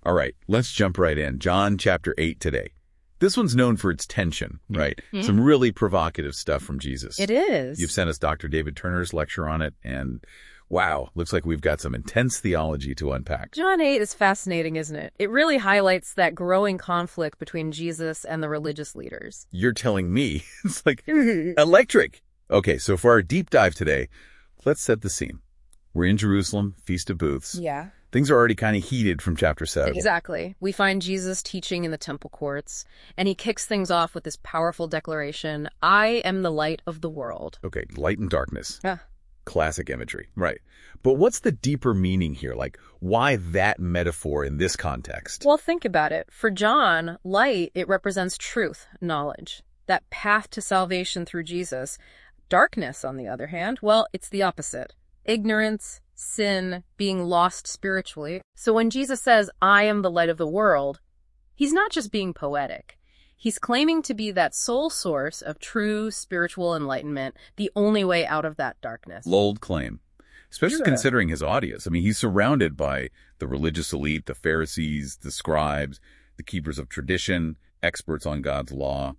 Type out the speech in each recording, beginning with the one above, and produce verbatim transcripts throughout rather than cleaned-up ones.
All right, let's jump right in. John chapter eight today. This one's known for its tension, right? Mm-hmm. Some really provocative stuff from Jesus. It is. You've sent us Doctor David Turner's lecture on it, and wow, looks like we've got some intense theology to unpack. John eight is fascinating, isn't it? It really highlights that growing conflict between Jesus and the religious leaders. You're telling me it's like electric. Okay, so for our deep dive today, let's set the scene. We're in Jerusalem, Feast of Booths. Yeah. Things are already kind of heated from chapter seven. Exactly. We find Jesus teaching in the temple courts, and he kicks things off with this powerful declaration, I am the light of the world. Okay, light and darkness. Yeah. Classic imagery. Right. But what's the deeper meaning here? Like, why that metaphor in this context? Well, think about it. For John, light, it represents truth, knowledge, that path to salvation through Jesus. Darkness, on the other hand, well, it's the opposite. Ignorance, sin, being lost spiritually. So when Jesus says, I am the light of the world, he's not just being poetic. He's claiming to be that sole source of true spiritual enlightenment, the only way out of that darkness. Bold claim. Especially Sure. considering his audience. I mean, he's surrounded by the religious elite, the Pharisees, the scribes, the keepers of tradition, experts on God's law.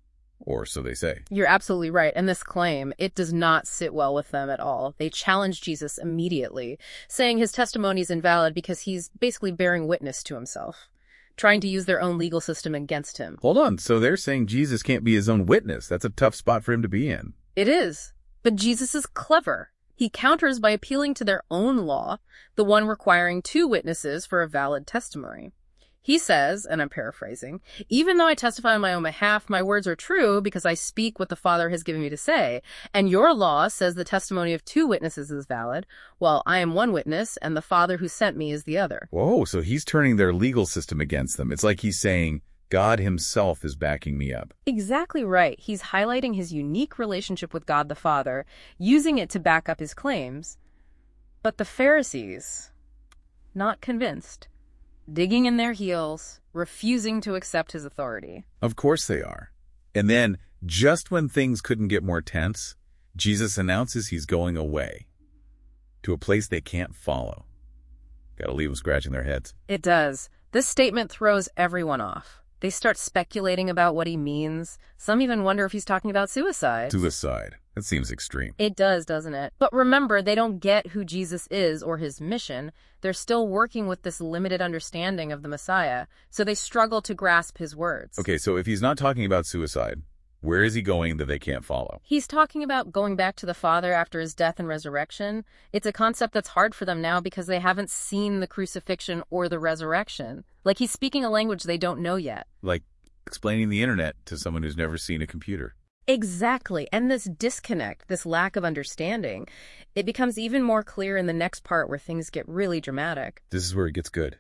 Or so they say. You're absolutely right. And this claim, it does not sit well with them at all. They challenge Jesus immediately, saying his testimony is invalid because he's basically bearing witness to himself, trying to use their own legal system against him. Hold on. So they're saying Jesus can't be his own witness. That's a tough spot for him to be in. It is. But Jesus is clever. He counters by appealing to their own law, the one requiring two witnesses for a valid testimony. He says, and I'm paraphrasing, even though I testify on my own behalf, my words are true because I speak what the Father has given me to say. And your law says the testimony of two witnesses is valid. Well, I am one witness, and the Father who sent me is the other. Whoa, so he's turning their legal system against them. It's like he's saying, God himself is backing me up. Exactly right. He's highlighting his unique relationship with God the Father, using it to back up his claims. But the Pharisees, not convinced. Digging in their heels, refusing to accept his authority. Of course they are. And then, just when things couldn't get more tense, Jesus announces he's going away to a place they can't follow. Gotta leave them scratching their heads. It does. This statement throws everyone off. They start speculating about what he means. Some even wonder if he's talking about suicide. Suicide. That seems extreme. It does, doesn't it? But remember, they don't get who Jesus is or his mission. They're still working with this limited understanding of the Messiah, so they struggle to grasp his words. Okay, so if he's not talking about suicide, where is he going that they can't follow? He's talking about going back to the Father after his death and resurrection. It's a concept that's hard for them now because they haven't seen the crucifixion or the resurrection. Like he's speaking a language they don't know yet. Like explaining the internet to someone who's never seen a computer. Exactly. And this disconnect, this lack of understanding, it becomes even more clear in the next part where things get really dramatic. This is where it gets good.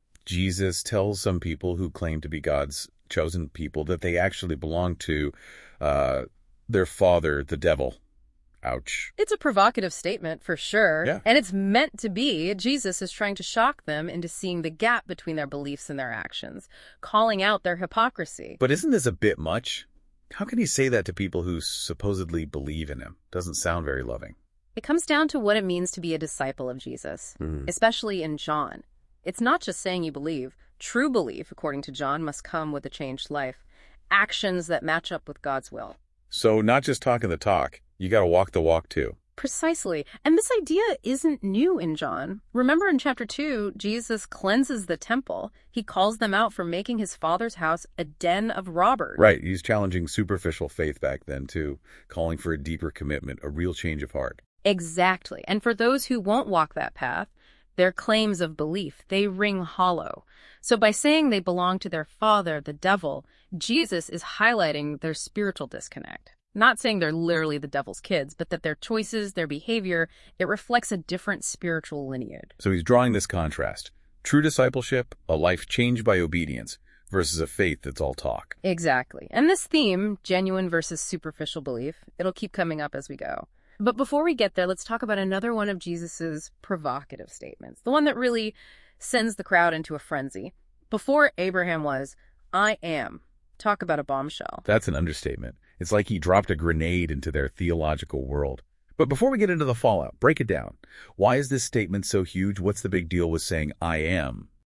Jesus tells some people who claim to be God's chosen people that they actually belong to uh, their father, the devil. Ouch. It's a provocative statement, for sure. Yeah. And it's meant to be. Jesus is trying to shock them into seeing the gap between their beliefs and their actions, calling out their hypocrisy. But isn't this a bit much? How can he say that to people who supposedly believe in him? Doesn't sound very loving. It comes down to what it means to be a disciple of Jesus, Mm-hmm. especially in John. It's not just saying you believe. True belief, according to John, must come with a changed life. Actions that match up with God's will. So not just talking the talk, you got to walk the walk too. Precisely. And this idea isn't new in John. Remember in chapter two, Jesus cleanses the temple. He calls them out for making his father's house a den of robbers. Right. He's challenging superficial faith back then too, calling for a deeper commitment, a real change of heart. Exactly. And for those who won't walk that path, their claims of belief, they ring hollow. So by saying they belong to their father, the devil, Jesus is highlighting their spiritual disconnect. Not saying they're literally the devil's kids, but that their choices, their behavior, it reflects a different spiritual lineage. So he's drawing this contrast. True discipleship, a life changed by obedience, versus a faith that's all talk. Exactly. And this theme, genuine versus superficial belief, it'll keep coming up as we go. But before we get there, let's talk about another one of Jesus's provocative statements, the one that really sends the crowd into a frenzy. Before Abraham was, I am. Talk about a bombshell. That's an understatement. It's like he dropped a grenade into their theological world. But before we get into the fallout, break it down. Why is this statement so huge? What's the big deal with saying I am?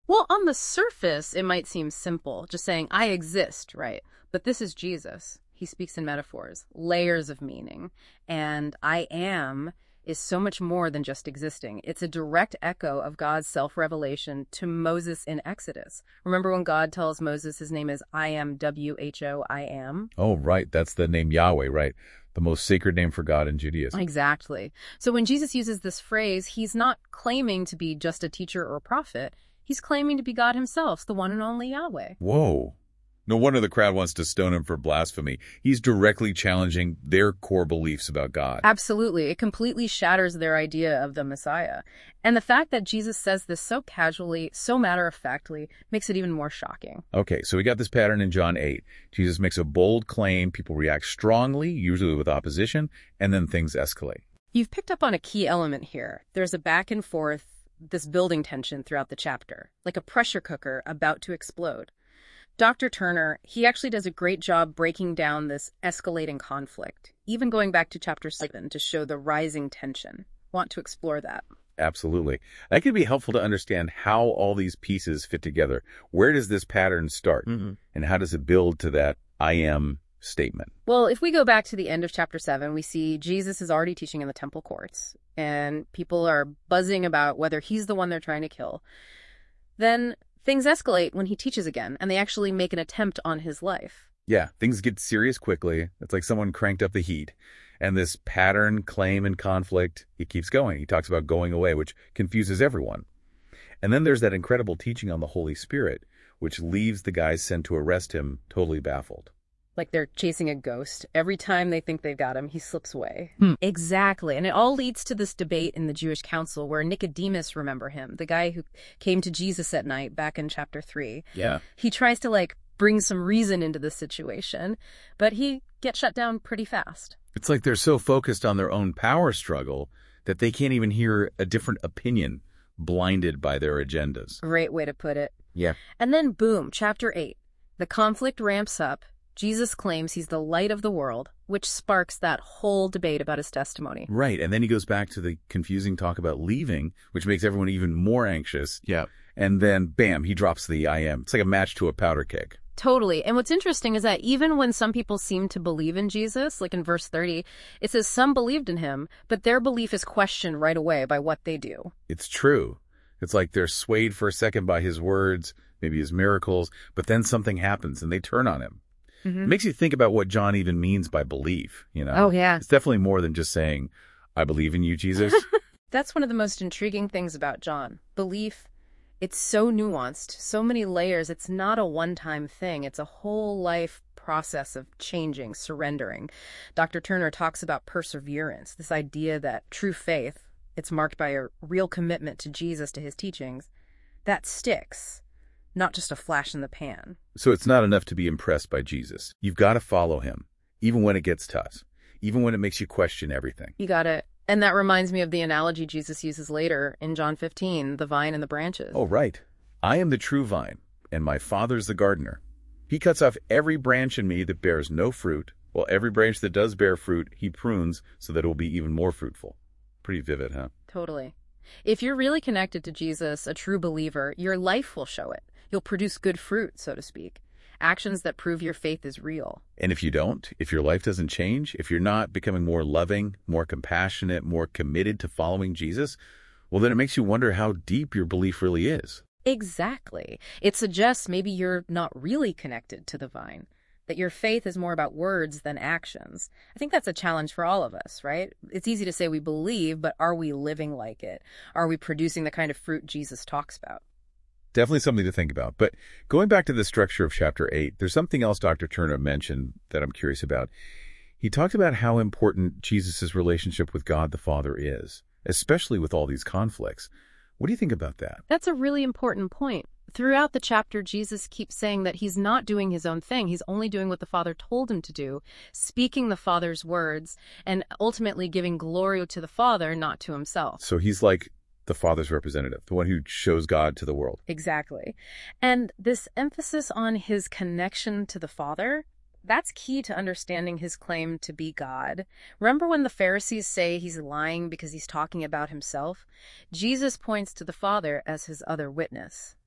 Well, on the surface, it might seem simple, just saying, I exist, right? But this is Jesus. He speaks in metaphors, layers of meaning. And I am is so much more than just existing. It's a direct echo of God's self-revelation to Moses in Exodus. Remember when God tells Moses his name is I am, W H O, I am? Oh, right. That's the name Yahweh, right? The most sacred name for God in Judaism. Exactly. So when Jesus uses this phrase, he's not claiming to be just a teacher or a prophet. He's claiming to be God himself, the one and only Yahweh. Whoa. No wonder the crowd wants to stone him for blasphemy. He's directly challenging their core beliefs about God. Absolutely. It completely shatters their idea of the Messiah. And the fact that Jesus says this so casually, so matter-of-factly, makes it even more shocking. Okay, so we got this pattern in John eight. Jesus makes a bold claim, people react strongly, usually with opposition, and then things escalate. You've picked up on a key element here. There's a back and forth, this building tension throughout the chapter, like a pressure cooker about to explode. Doctor Turner, he actually does a great job breaking down this escalating conflict, even going back to chapter seven to show the rising tension. Want to explore that? Absolutely. That could be helpful to understand how all these pieces fit together. Where does this pattern start? Mm-hmm. And how does it build to that I am statement? Well, if we go back to the end of chapter seven, we see Jesus is already teaching in the temple courts, and people are buzzing about whether he's the one they're trying to kill. Then things escalate when he teaches again, and they actually make an attempt on his life. Yeah, things get serious quickly. It's like someone cranked up the heat. And this pattern, claim, and conflict, he keeps going. He talks about going away, which confuses everyone. And then there's that incredible teaching on the Holy Spirit, which leaves the guys sent to arrest him totally baffled. Like they're chasing a ghost. Every time they think they've got him, he slips away. Hmm. Exactly. And it all leads to this debate in the Jewish council where Nicodemus, remember him, the guy who came to Jesus at night back in chapter three. Yeah. He tries to like bring some reason into the situation, but he gets shut down pretty fast. It's like they're so focused on their own power struggle that they can't even hear a different opinion, blinded by their agendas. Great way to put it. Yeah. And then boom, chapter eight. The conflict ramps up. Jesus claims he's the light of the world, which sparks that whole debate about his testimony. Right, and then he goes back to the confusing talk about leaving, which makes everyone even more anxious. Yeah. And then, bam, he drops the I am. It's like a match to a powder keg. Totally. And what's interesting is that even when some people seem to believe in Jesus, like in verse thirty, it says some believed in him, but their belief is questioned right away by what they do. It's true. It's like they're swayed for a second by his words, maybe his miracles, but then something happens and they turn on him. Mm-hmm. It makes you think about what John even means by belief, you know? Oh, yeah. It's definitely more than just saying, I believe in you, Jesus. That's one of the most intriguing things about John. Belief, it's so nuanced, so many layers. It's not a one-time thing. It's a whole life process of changing, surrendering. Doctor Turner talks about perseverance, this idea that true faith, it's marked by a real commitment to Jesus, to his teachings, that sticks. Not just a flash in the pan. So it's not enough to be impressed by Jesus. You've got to follow him, even when it gets tough, even when it makes you question everything. You got it. And that reminds me of the analogy Jesus uses later in John fifteen, the vine and the branches. Oh, right. I am the true vine, and my Father's the gardener. He cuts off every branch in me that bears no fruit, while every branch that does bear fruit, he prunes so that it will be even more fruitful. Pretty vivid, huh? Totally. If you're really connected to Jesus, a true believer, your life will show it. You'll produce good fruit, so to speak. Actions that prove your faith is real. And if you don't, if your life doesn't change, if you're not becoming more loving, more compassionate, more committed to following Jesus, well, then it makes you wonder how deep your belief really is. Exactly. It suggests maybe you're not really connected to the vine, that your faith is more about words than actions. I think that's a challenge for all of us, right? It's easy to say we believe, but are we living like it? Are we producing the kind of fruit Jesus talks about? Definitely something to think about. But going back to the structure of chapter eight, there's something else Doctor Turner mentioned that I'm curious about. He talked about how important Jesus' relationship with God the Father is, especially with all these conflicts. What do you think about that? That's a really important point. Throughout the chapter, Jesus keeps saying that he's not doing his own thing. He's only doing what the Father told him to do, speaking the Father's words, and ultimately giving glory to the Father, not to himself. So he's like the Father's representative, the one who shows God to the world. Exactly. And this emphasis on his connection to the Father, that's key to understanding his claim to be God. Remember when the Pharisees say he's lying because he's talking about himself? Jesus points to the Father as his other witness.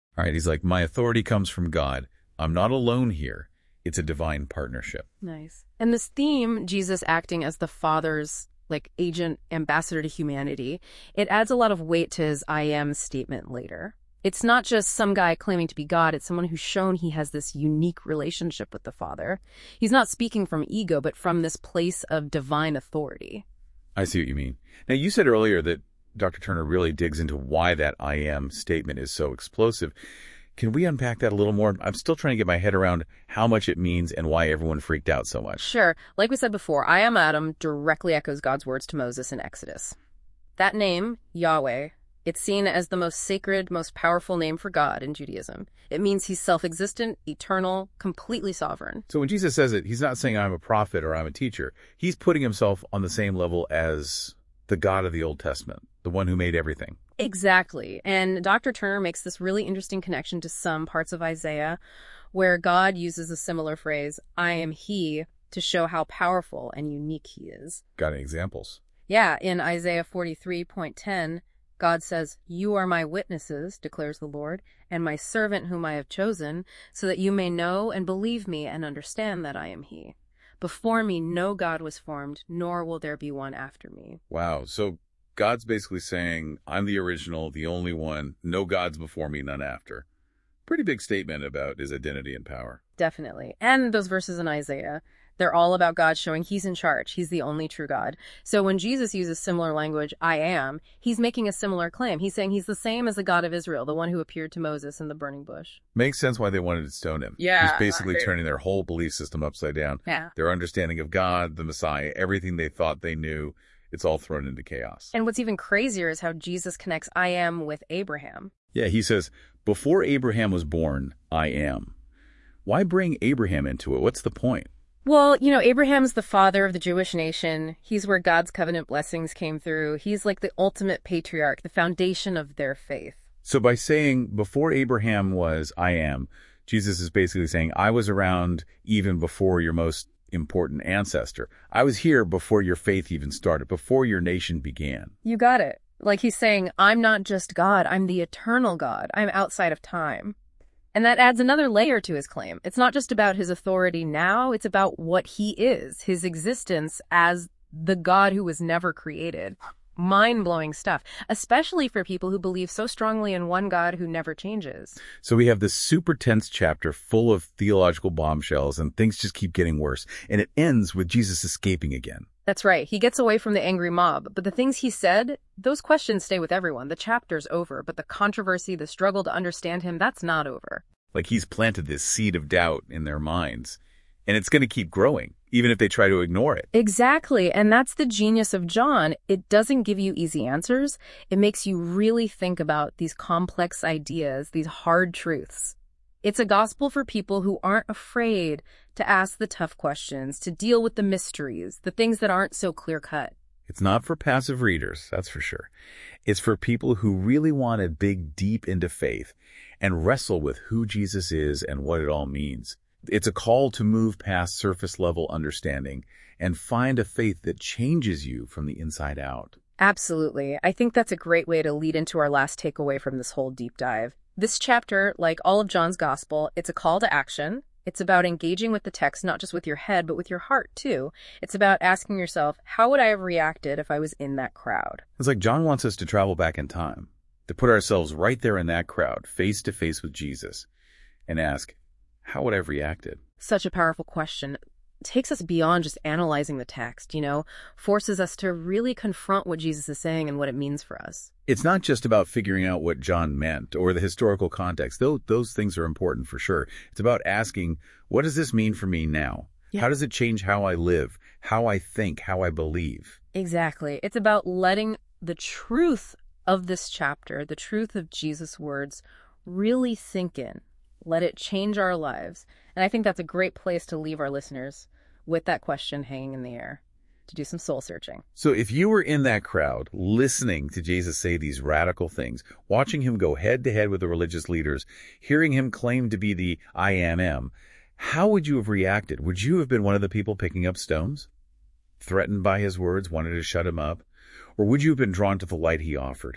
All right, he's like, my authority comes from God. I'm not alone here. It's a divine partnership. Nice. And this theme, Jesus acting as the Father's like agent, ambassador to humanity, it adds a lot of weight to his I am statement later. It's not just some guy claiming to be God, it's someone who's shown he has this unique relationship with the Father. He's not speaking from ego, but from this place of divine authority. I see what you mean. Now, you said earlier that Doctor Turner really digs into why that I am statement is so explosive. Can we unpack that a little more? I'm still trying to get my head around how much it means and why everyone freaked out so much. Sure. Like we said before, I am Adam directly echoes God's words to Moses in Exodus. That name, Yahweh, it's seen as the most sacred, most powerful name for God in Judaism. It means he's self-existent, eternal, completely sovereign. So when Jesus says it, he's not saying I'm a prophet or I'm a teacher. He's putting himself on the same level as the God of the Old Testament, the one who made everything. Exactly. And Doctor Turner makes this really interesting connection to some parts of Isaiah where God uses a similar phrase, I am he, to show how powerful and unique he is. Got any examples? Yeah, in Isaiah forty-three point ten, God says, you are my witnesses, declares the Lord, and my servant whom I have chosen, so that you may know and believe me and understand that I am he. Before me no God was formed, nor will there be one after me. Wow. So God's basically saying, I'm the original, the only one, no gods before me, none after. Pretty big statement about his identity and power. Definitely. And those verses in Isaiah, they're all about God showing he's in charge. He's the only true God. So when Jesus uses similar language, I am, he's making a similar claim. He's saying he's the same as the God of Israel, the one who appeared to Moses in the burning bush. Makes sense why they wanted to stone him. Yeah. He's basically turning their whole belief system upside down. Yeah. Their understanding of God, the Messiah, everything they thought they knew, it's all thrown into chaos. And what's even crazier is how Jesus connects I am with Abraham. Yeah, he says, before Abraham was born, I am. Why bring Abraham into it? What's the point? Well, you know, Abraham's the father of the Jewish nation. He's where God's covenant blessings came through. He's like the ultimate patriarch, the foundation of their faith. So by saying before Abraham was, I am, Jesus is basically saying, I was around even before your most important ancestor. I was here before your faith even started, before your nation began. You got it. Like he's saying, I'm not just God, I'm the eternal God. I'm outside of time. And that adds another layer to his claim. It's not just about his authority now, it's about what he is, his existence as the God who was never created. Mind-blowing stuff, especially for people who believe so strongly in one God who never changes. So we have this super tense chapter full of theological bombshells, and things just keep getting worse. And it ends with Jesus escaping again. That's right. He gets away from the angry mob, but the things he said, those questions stay with everyone. The chapter's over, but the controversy, the struggle to understand him, that's not over. Like he's planted this seed of doubt in their minds, and it's going to keep growing, even if they try to ignore it. Exactly, and that's the genius of John. It doesn't give you easy answers. It makes you really think about these complex ideas, these hard truths. It's a gospel for people who aren't afraid to ask the tough questions, to deal with the mysteries, the things that aren't so clear-cut. It's not for passive readers, that's for sure. It's for people who really want to dig deep into faith and wrestle with who Jesus is and what it all means. It's a call to move past surface-level understanding and find a faith that changes you from the inside out. Absolutely. I think that's a great way to lead into our last takeaway from this whole deep dive. This chapter, like all of John's gospel, it's a call to action. It's about engaging with the text, not just with your head, but with your heart, too. It's about asking yourself, how would I have reacted if I was in that crowd? It's like John wants us to travel back in time, to put ourselves right there in that crowd, face to face with Jesus, and ask, how would I have reacted? Such a powerful question. It takes us beyond just analyzing the text, you know, forces us to really confront what Jesus is saying and what it means for us. It's not just about figuring out what John meant or the historical context. Those, those things are important for sure. It's about asking, what does this mean for me now? Yeah. How does it change how I live, how I think, how I believe? Exactly. It's about letting the truth of this chapter, the truth of Jesus' words, really sink in. Let it change our lives. And I think that's a great place to leave our listeners with that question hanging in the air, to do some soul searching. So if you were in that crowd, listening to Jesus say these radical things, watching him go head to head with the religious leaders, hearing him claim to be the I am am, how would you have reacted? Would you have been one of the people picking up stones? Threatened by his words, wanted to shut him up? Or would you have been drawn to the light he offered?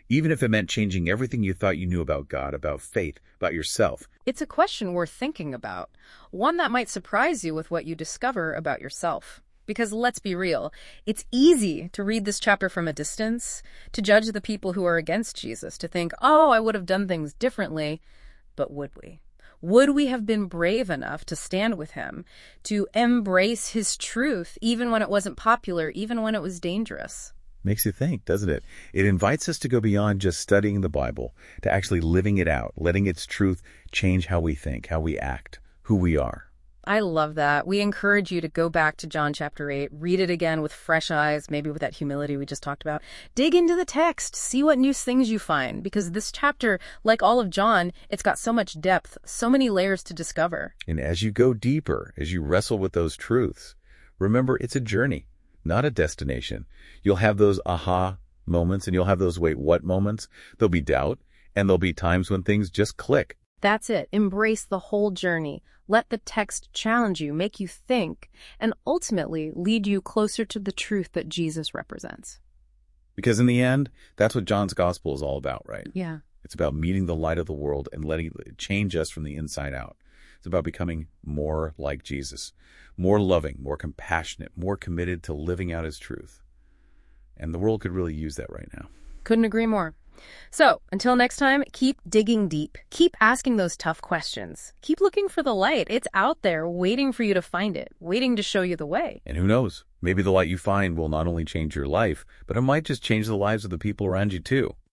even if it meant changing everything you thought you knew about God, about faith, about yourself. It's a question worth thinking about, one that might surprise you with what you discover about yourself. Because let's be real, it's easy to read this chapter from a distance, to judge the people who are against Jesus, to think, oh, I would have done things differently. But would we? Would we have been brave enough to stand with him, to embrace his truth, even when it wasn't popular, even when it was dangerous? Makes you think, doesn't it? It invites us to go beyond just studying the Bible, to actually living it out, letting its truth change how we think, how we act, who we are. I love that. We encourage you to go back to John chapter eight, read it again with fresh eyes, maybe with that humility we just talked about. Dig into the text, see what new things you find, because this chapter, like all of John, it's got so much depth, so many layers to discover. And as you go deeper, as you wrestle with those truths, remember it's a journey, not a destination. You'll have those aha moments and you'll have those wait, what moments. There'll be doubt and there'll be times when things just click. That's it. Embrace the whole journey. Let the text challenge you, make you think, and ultimately lead you closer to the truth that Jesus represents. Because in the end, that's what John's gospel is all about, right? Yeah. It's about meeting the light of the world and letting it change us from the inside out. It's about becoming more like Jesus, more loving, more compassionate, more committed to living out his truth. And the world could really use that right now. Couldn't agree more. So, until next time, keep digging deep. Keep asking those tough questions. Keep looking for the light. It's out there waiting for you to find it, waiting to show you the way. And who knows? Maybe the light you find will not only change your life, but it might just change the lives of the people around you too.